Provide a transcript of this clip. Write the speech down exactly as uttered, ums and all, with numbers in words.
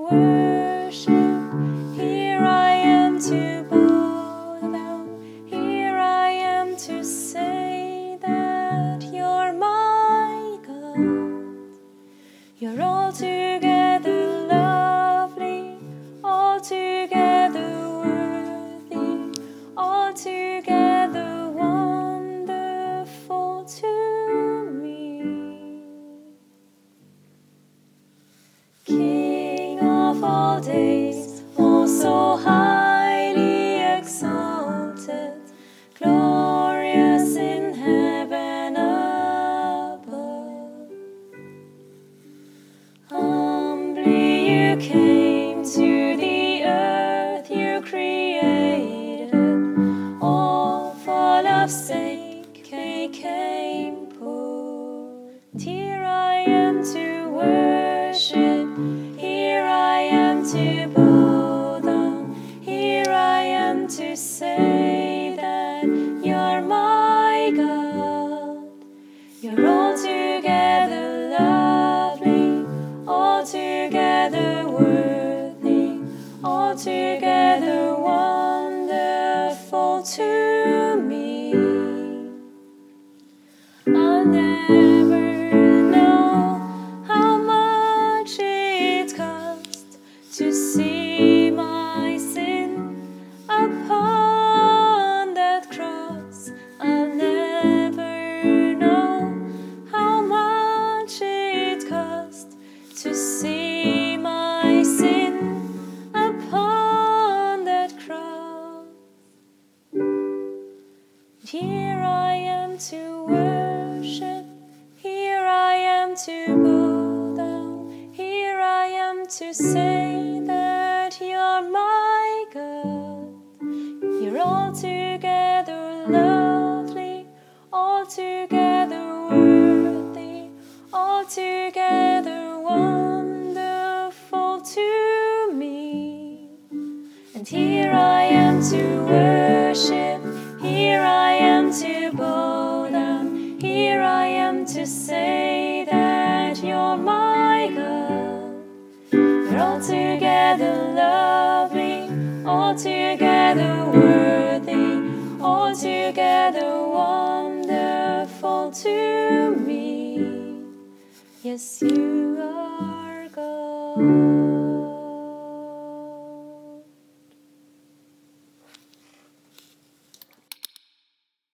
worship. Here I am to bow down. Here I am to say that you're my God. You're altogether lovely, altogether worthy, altogether wonderful to me. King of all days, oh so highly exalted, glorious in heaven above. Humbly you came to the earth you created, all for love's sake came poor. Here I am to worship, here I am to bow down, here I am to say that you're my God. You're altogether lovely, altogether worthy, altogether wonderful to me. I'll never know how much it cost to see my sin upon that cross. I'll never know how much it cost to see my sin upon that cross. Here I am to worship, here I am to bow down, here I am to say that you're my God. You're altogether lovely, altogether worthy, altogether wonderful to me. And here I am to worship, here I am to bow down, here I am to say that you're my God. You're altogether lovely, altogether worthy, altogether wonderful to me. Yes, you are God.